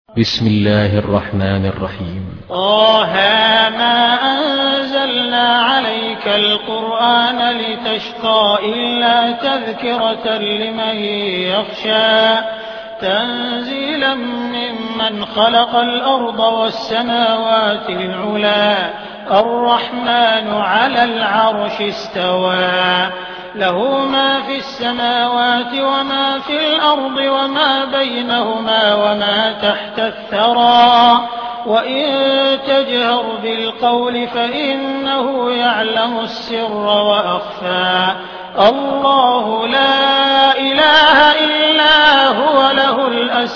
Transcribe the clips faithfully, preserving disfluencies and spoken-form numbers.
بسم الله الرحمن الرحيم. طه ما أنزلنا عليك القرآن لتشقى إلا تذكرة لمن يخشى تنزيلا ممن خلق الأرض والسماوات العلى الرحمن على العرش استوى له ما في السماوات وما في الأرض وما بينهما وما تحت الثرى وإن تجهر بالقول فإنه يعلم السر وأخفى الله لا إله إلا هو له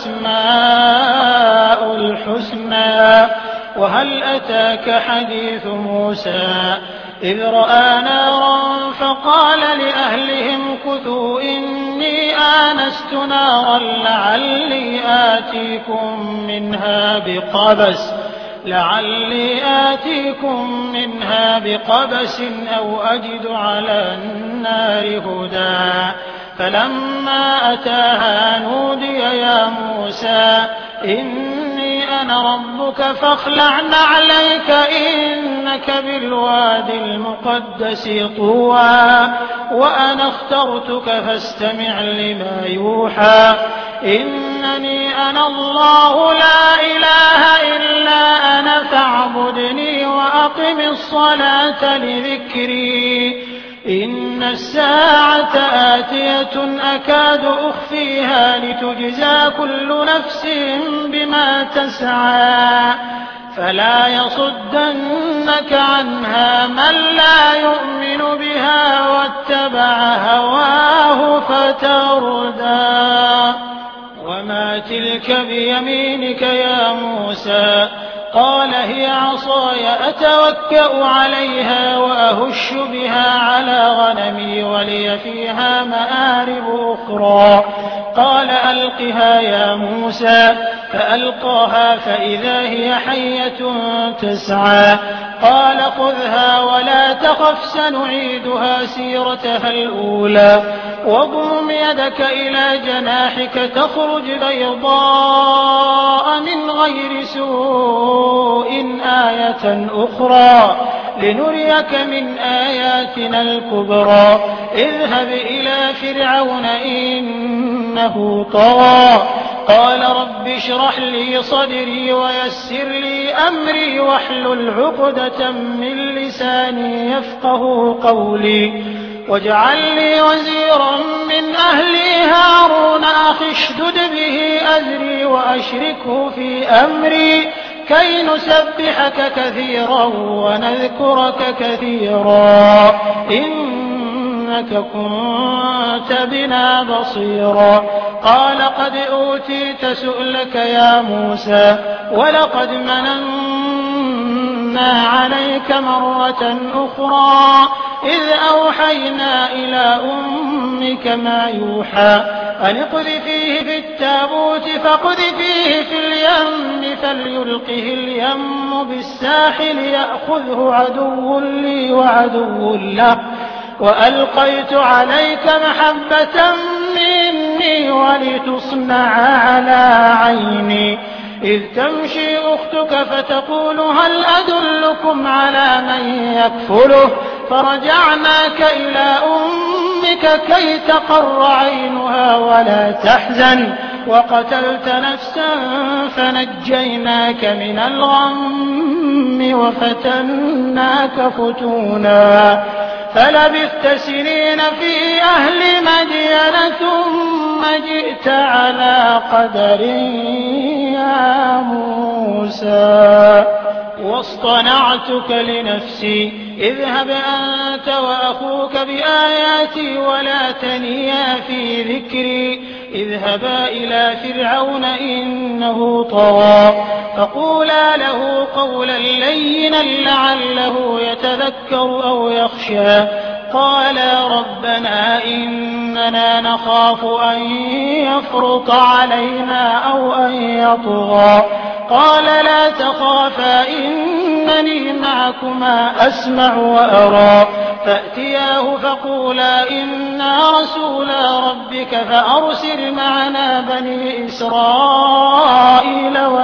الأسماء الحسنى وهل أتاك حديث موسى إذ رأى نارا فقال لأهلهم كثوا إني آنست نارا لعلي آتيكم منها بقبس لعلي آتيكم منها بقبس أو أجد على النار هدى فلما أتاها نودي يا موسى إني أنا ربك فاخلع نعليك إنك بالواد المقدس طوى وأنا اخترتك فاستمع لما يوحى إنني أنا الله لا إله إلا أنا فاعبدني وأقم الصلاة لذكري إن الساعة آتية أكاد أخفيها لتجزى كل نفس بما تسعى فلا يصدنك عنها من لا يؤمن بها واتبع هواه فتردى وما تلك بيمينك يا موسى قال هي عصاي أتوكأ عليها وأهش بها على غنمي ولي فيها مآرب أخرى قال ألقها يا موسى فألقاها فإذا هي حية تسعى قال خذها ولا تخف سنعيدها سيرتها الأولى واضم يدك إلى جناحك تخرج بيضاء من غير سوء آية أخرى لنريك من آياتنا الكبرى اذهب إلى فرعون إنه طغى قال رب اشرح لي صدري ويسر لي أمري واحلل عقدة من لساني يفقه قولي واجعل لي وزيرا من أهلي هارون أخي اشدد به أزري وأشركه في أمري كي نسبحك كثيرا ونذكرك كثيرا إنك كنت بنا بصيرا قال قد أوتيت سؤلك يا موسى ولقد مننا عليك مرة أخرى إذ أوحينا إلى أمك ما يوحى أن اقذفيه في التابوت فاقذفيه في اليم فليلقه اليم بالساحل يأخذه عدو لي وعدو له وألقيت عليك محبة مني ولتصنع على عيني إذ تمشي أختك فتقول هل أدلكم على من يكفله فرجعناك إلى أمك كي تقر عينها ولا تحزن وقتلت نفسا فنجيناك من الغم وفتناك فتونا فلبثت سنين في أهل مدين ثم جئت على قدر يا موسى واصطنعتك لنفسي اذهب أنت وأخوك بآياتي ولا تنيا في ذكري اذهبا إلى فرعون إنه طغى فقولا له قولا لينا لعله يتذكر أو يخشى قالا ربنا إننا نخاف أن يفرط علينا أو أن يطغى قال لا تخافا إنني معكما أسمع وأرى فأتياه فقولا إنا رسولا ربك فأرسل معنا بني إسرائيل ولا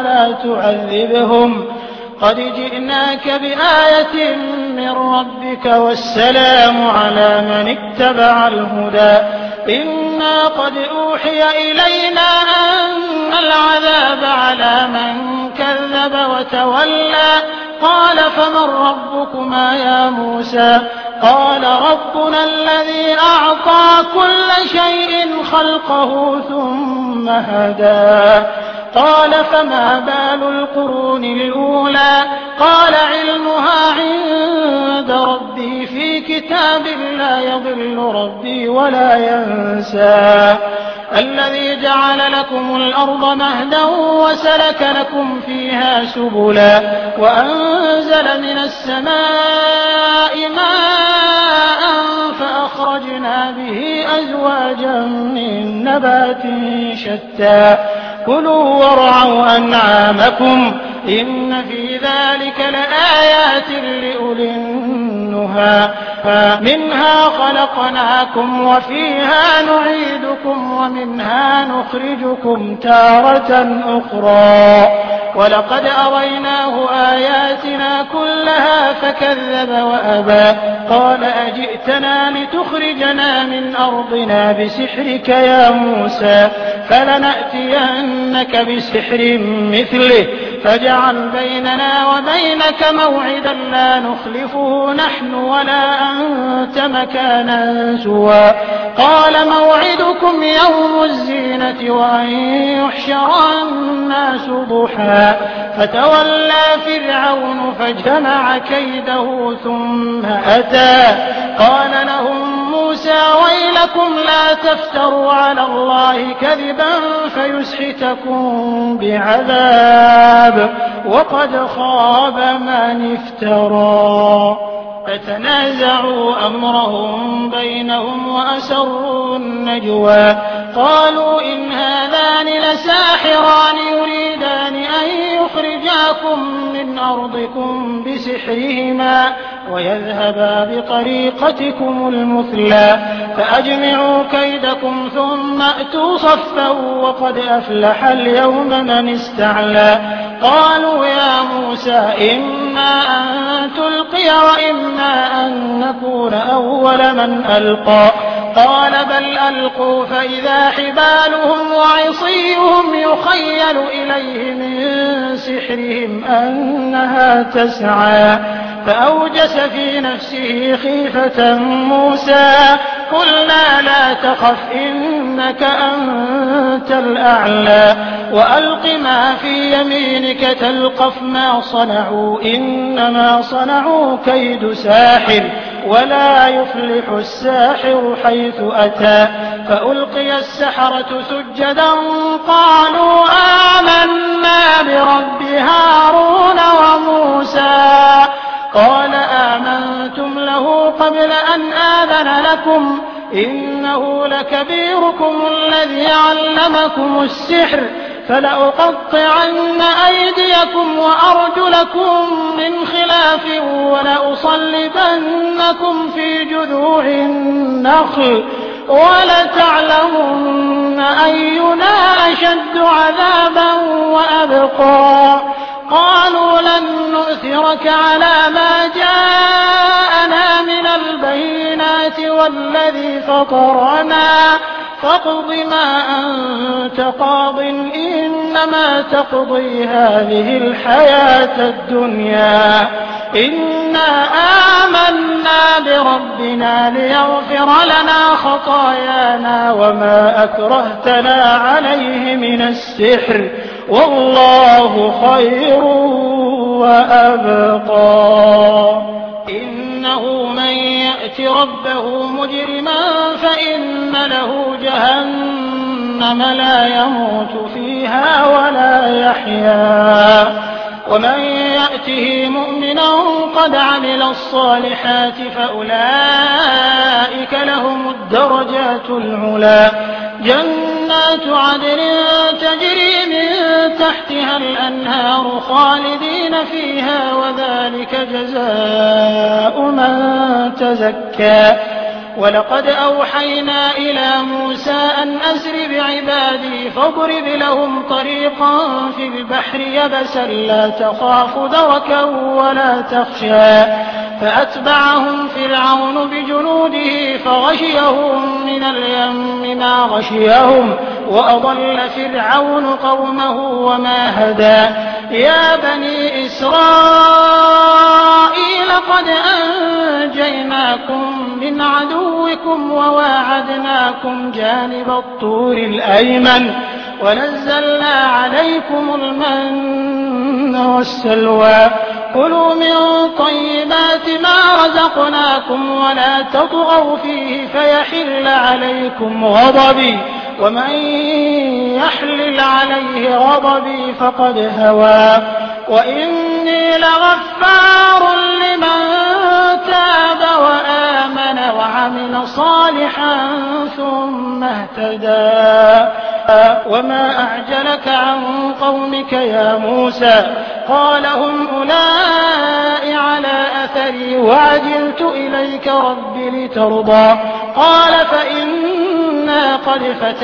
تعذبهم قد جئناك بآية من ربك والسلام على من اتبع الهدى إنا قد أوحي إلينا أن العذاب على من كذب وتولى قال فمن ربكما يا موسى قال ربنا الذي أعطى كل شيء خلقه ثم هدى قال فما بال القرون الأولى قال علمها عند ربي في كتاب لا يضل ربي ولا ينسى الذي جعل لكم الأرض مهدا وسلك لكم فيها سبلا وأنزل من السماء ماء فأخرجنا به أزواجا من نبات شتى كلوا وارعوا أنعامكم إن في ذلك لآيات لأولي النهى منها خلقناكم وفيها نعيدكم ومنها نخرجكم تارة أخرى ولقد أريناه آياتنا كلها فكذب وأبى قال أجئتنا لتخرجنا من أرضنا بسحرك يا موسى فلنأتينك بسحر مثله فاجعل بيننا وبينك موعدا لا نخلفه نحن ولا أنت مكانا سوى قال موعدكم يوم الزينة وأن يحشر الناس ضحى فتولى فرعون فجمع كيده ثم أتى قال لهم موسى ويلكم لا تفتروا على الله كذبا فيسحتكم بعذاب وقد خاب من افترى فتنازعوا أمرهم بينهم وأسروا النجوى قالوا إن هذان لساحران يريدان أن يخرجاكم من أرضكم بسحرهما ويذهبا بطريقتكم المثلى فأجمعوا كيدكم ثم أتوا صفا وقد أفلح اليوم من استعلى قالوا يا موسى إما أن تلقي وإما أن نكون أول من ألقى قال بل ألقوا فإذا حبالهم وعصيهم يخيل إليه من سحرهم أنها تسعى فأوجس في نفسه خيفة موسى قلنا لا تخف إنك أنت الأعلى وألق ما في يمينك تلقف ما صنعوا إنما صنعوا كيد ساحر ولا يفلح الساحر حيث أتى فألقي السحرة سجدا قالوا آمنا برب هارون وموسى قال آمنتم له قبل أن آذن لكم إنه لكبيركم الذي علمكم السحر فلأقطعن أيديكم وأرجلكم من خلاف ولأصلبنكم في جذوع النخل ولتعلمن أينا أشد عذابا وأبقى قالوا لن نؤثرك على ما جاءنا من البينات والذي فطرنا فاقض ما أنت قاض إنما تقضي هذه الحياة الدنيا إنا آمنا بربنا ليغفر لنا خطايانا وما أكرهتنا عليه من السحر والله خير وأبقى إنه من يأت ربه مجرما فإن له جهنم لا يموت فيها ولا يحيا ومن يأته مؤمنا قد عمل الصالحات فأولئك لهم الدرجات العلى جنات عدن تجري من تحتها الأنهار خالدين فيها وذلك جزاء من تزكى ولقد أوحينا إلى موسى أن أسر بعبادي فاضرب لهم طريقا في البحر يبسا لا تخاف دركا ولا تخشى فأتبعهم فرعون بجنوده فغشيهم من اليم ما غشيهم وأضل فرعون قومه وما هدى يا بني إسرائيل قد أنجيناكم من عدوكم وواعدناكم جانب الطور الأيمن ونزلنا عليكم المن والسلوى كلوا من طيبات ما رزقناكم ولا تطغوا فيه فيحل عليكم غضبي ومن يحلل عليه غضبي فقد هوى وإني لغفار لمن تاب وآمن وعمل صالحا ثم اهتدى وما أعجلك عن قومك يا موسى قال هم أولئك على أثري وعجلت إليك رب لترضى قال فإنا قد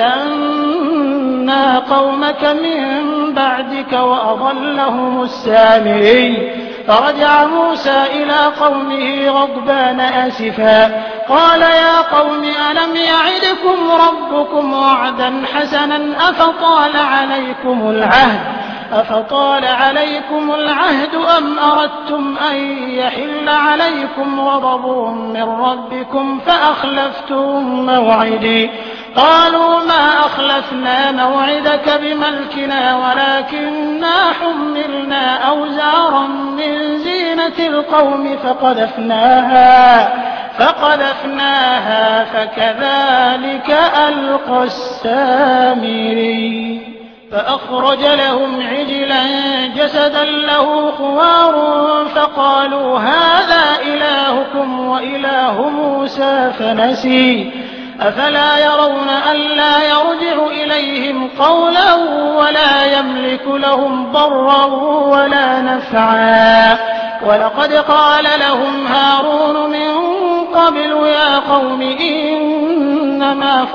فتنا قومك من بعدك وأضلهم السامري فرجع موسى إلى قومه غضبان آسفا قال يا قوم ألم يعدكم ربكم وعدا حسنا أفطال عليكم العهد أفطال عليكم العهد أم أردتم أن يحل عليكم غضب من ربكم فأخلفتم موعدي قالوا ما أخلفنا موعدك بملكنا ولكننا حملنا أوزارا من زينة القوم فقذفناها فقذفناها فكذلك ألقى السامري فأخرج لهم عجلا جسدا له خوار فقالوا هذا إلهكم وإله موسى فنسي أفلا يرون ألا يرجع إليهم قولا ولا يملك لهم ضرا ولا نفعا ولقد قال لهم هارون من قبل يا قوم إنما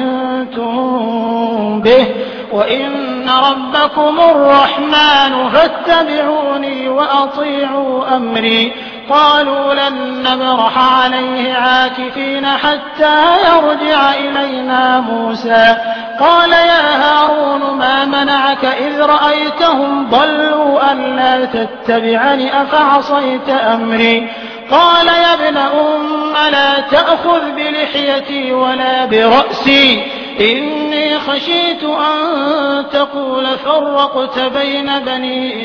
فتنتم به وإن ربكم الرحمن فاتبعوني وأطيعوا أمري قالوا لن نبرح عليه عاكفين حتى يرجع إلينا موسى قال يا هارون ما منعك إذ رأيتهم ضلوا ألا تتبعني أفعصيت أمري قال يا ابن أم لا تأخذ بلحيتي ولا برأسي إني خشيت أن تقول فرقت بين بني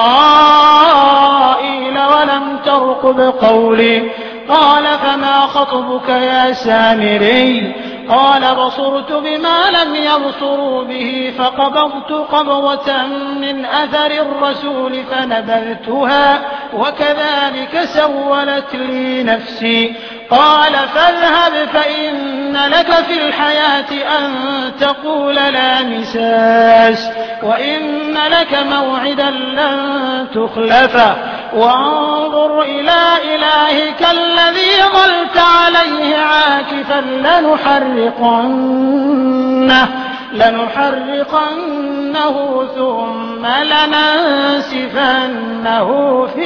إسرائيل ولم ترقب قولي قال فما خطبك يا سامري قال بصرت بما لم يبصروا به فقبضت قبضة من أثر الرسول فنبذتها وكذلك سولت لي نفسي قال فاذهب فإن لك في الحياة أن تقول لا مساس وإن لك موعدا لن تخلفه وانظر إلى إلهك الذي ظلت عليه عاكفا لنحرقنه لنحرقنه ثم لننسفنه في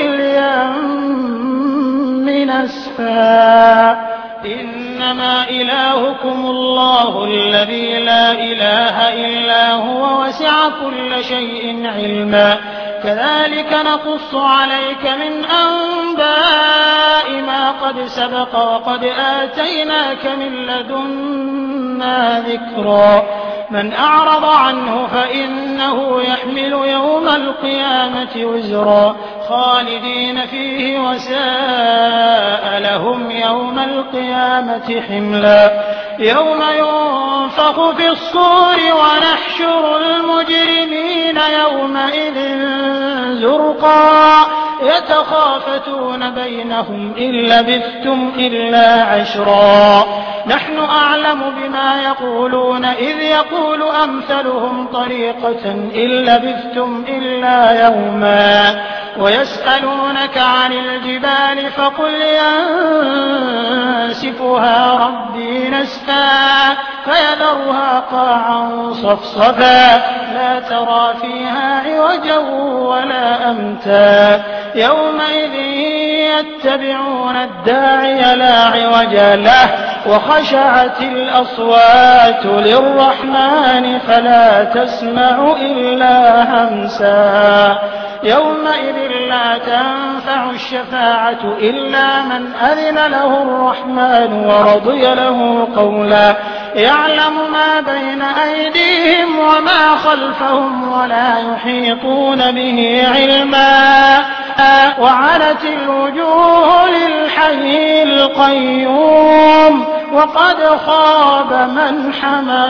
اليم نسفا إنما إلهكم الله الذي لا إله إلا هو وسع كل شيء علما كذلك نقص عليك من أنباء ما قد سبق وقد آتيناك من لدنا ذكرا من أعرض عنه فإنه يحمل يوم القيامة وزرا خالدين فيه وساء لهم يوم القيامة حملا يوم ينفخ في الصور ونحشر المجرمين يومئذ زرقا يتخافتون بينهم إن لبثتم إلا عشرا نحن أعلم بما يقولون إذ يقول أمثلهم طريقة إن لبثتم إلا يوما ويسألونك عن الجبال فقل ينسفها ربي نسفا فيذرها قاعا صفصفا لا ترى فيها عوجا ولا أمتا يومئذ يتبعون الداعي لا عوج له وخشعت الأصوات للرحمن فلا تسمع إلا همسا يومئذ لا تنفع الشفاعة إلا من أذن له الرحمن ورضي له قولا يعلم ما بين أيديهم وما خلفهم ولا يحيطون به علما وعنت الوجوه للحي القيوم وقد خاب من حمل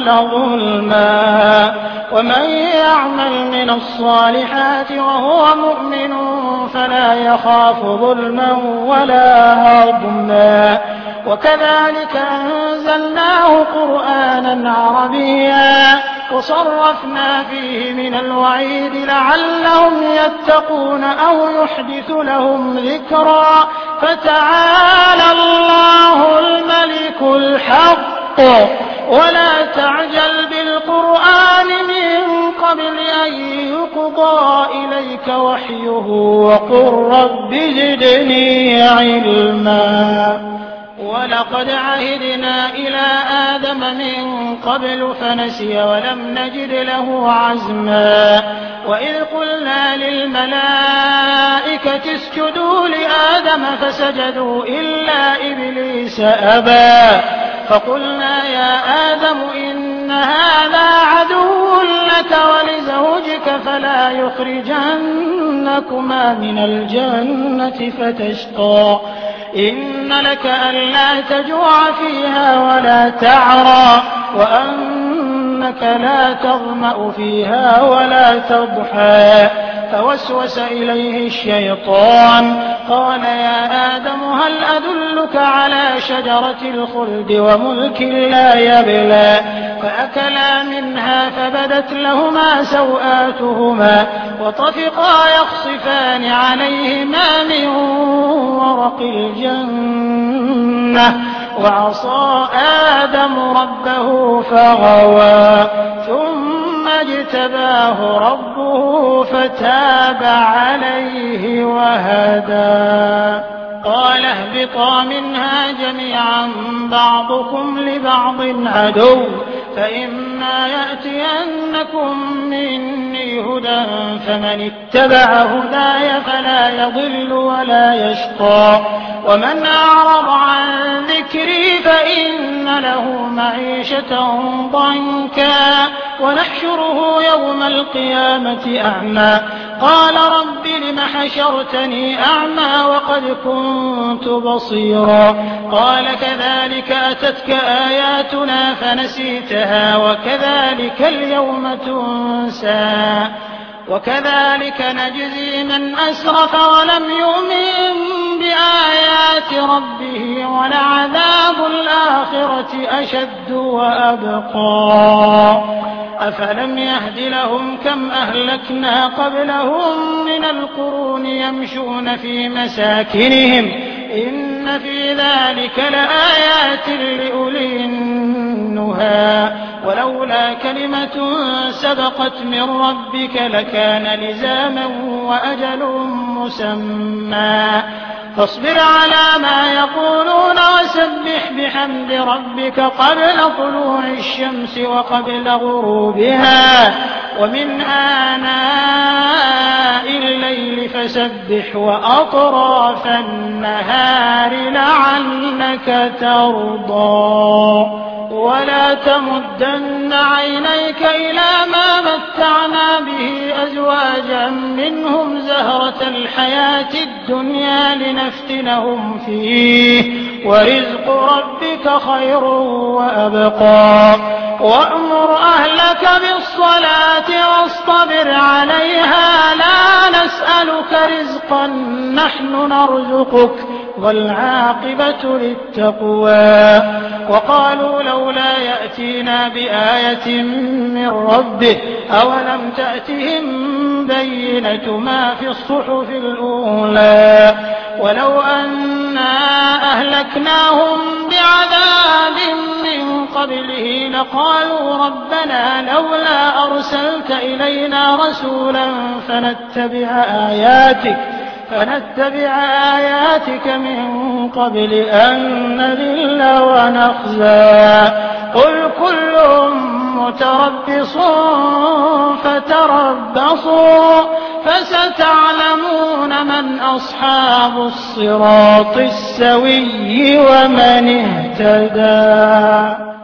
ظلما ومن يعمل من الصالحات وهو مؤمن فلا يخاف ظلما ولا هضما وكذلك أنزلناه قرآنا عربيا وصرفنا فيه من الوعيد لعلهم يتقون أو يحدث لهم ذكرا فتعالى الله الملك الحق ولا تعجل بالقرآن من قبل أن يقضى إليك وحيه وقل رب زدني علما ولقد عهدنا إلى آدم من قبل فنسي ولم نجد له عزما وإذ قلنا للملائكة اسجدوا لآدم فسجدوا إلا إبليس أبى فقلنا يا آدم إن هذا عدو لك ولزوجك فلا يخرجنكما من الجنة فتشقى إن لك ألا تجوع فيها ولا تعرى وأنك لا تظمأ فيها ولا تضحى فوسوس إليه الشيطان قال يا آدم هل أدلك على شجرة الخلد وملك لا يبلى فأكلا منها فبدت لهما سوآتهما وطفقا يخصفان عليهما من ورق الجنة وعصى آدم ربه فغوى ثم اجتباه ربه فتاب عليه وهدى قال اهبطا منها جميعا بعضكم لبعض عدو فإما يأتينكم مني هدى فمن اتبع هداي فلا يضل ولا يشقى ومن أعرض عن ذكري فإن له معيشة ضنكا ونحشره يوم القيامة أعمى قال رب لم حشرتني أعمى وقد كنت بصيرا قال كذلك أتتك آياتنا فنسيتها وكذلك اليوم تنسى وكذلك نجزي من أسرف ولم يؤمن بآيات ربه ولعذاب الآخرة أشد وأبقى أفلم يهد لهم كم أهلكنا قبلهم من القرون يمشون في مساكنهم إن في ذلك لآيات لأولي النهى ولولا كلمة سبقت من ربك لكان لزاما وأجل مسمى فاصبر على ما يقولون وسبح بحمد ربك قبل طلوع الشمس وقبل غروبها ومن آناء الليل فسبح وأطراف النهار لعلك ترضى ولا تمدن عينيك إلى ما متعنا به أزواجا منهم زهرة الحياة الدنيا لنفتنهم فيه ورزق ربك خير وأبقى وأمر أهلك بالصلاة واصطبر عليها لا نسألك رزقا نحن نرزقك والعاقبة للتقوى. وقالوا لولا يأتينا بآية من ربه أولم تأتهم بينة ما في الصحف الأولى ولو أنا أهلكناهم بعذاب من قبله لقالوا ربنا لولا أرسلت إلينا رسولا فنتبع آياتك فنتبع آياتك من قبل أن نذل ونخزى. قل كل متربص فتربصوا فستعلمون من أصحاب الصراط السوي ومن اهتدى.